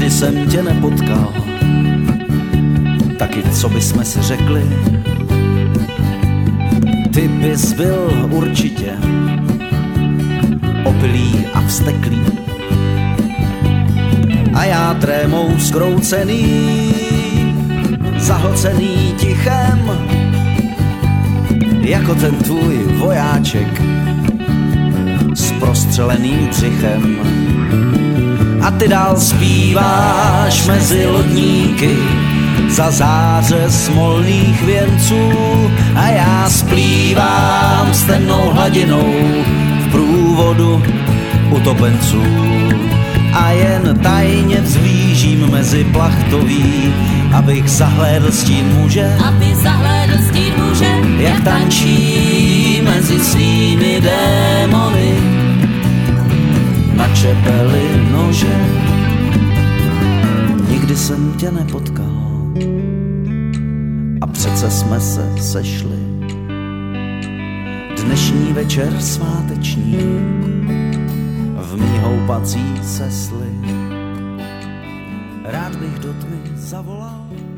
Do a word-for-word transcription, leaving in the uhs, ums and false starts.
nikdy jsem tě nepotkal. Taky co bysme si řekli, ty bys byl určitě opilý a vzteklý a já trémou zkroucený, zahlcený tichem, jako ten tvůj vojáček s prostřeleným břichem. A ty dál zpíváš mezi lodníky za záře smolných věnců a já splývám s temnou hladinou v průvodu utopenců. A jen tajně vzlížím mezi plachtoví, abych zahlédl stín muže, aby zahlédl stín muže, jak tančí mezi svými démony na čepeli nože. Nikdy jsem tě nepotkal a přece jsme se sešli. Dnešní večer sváteční v mý houpací sesli. Rád bych do tmy zavolal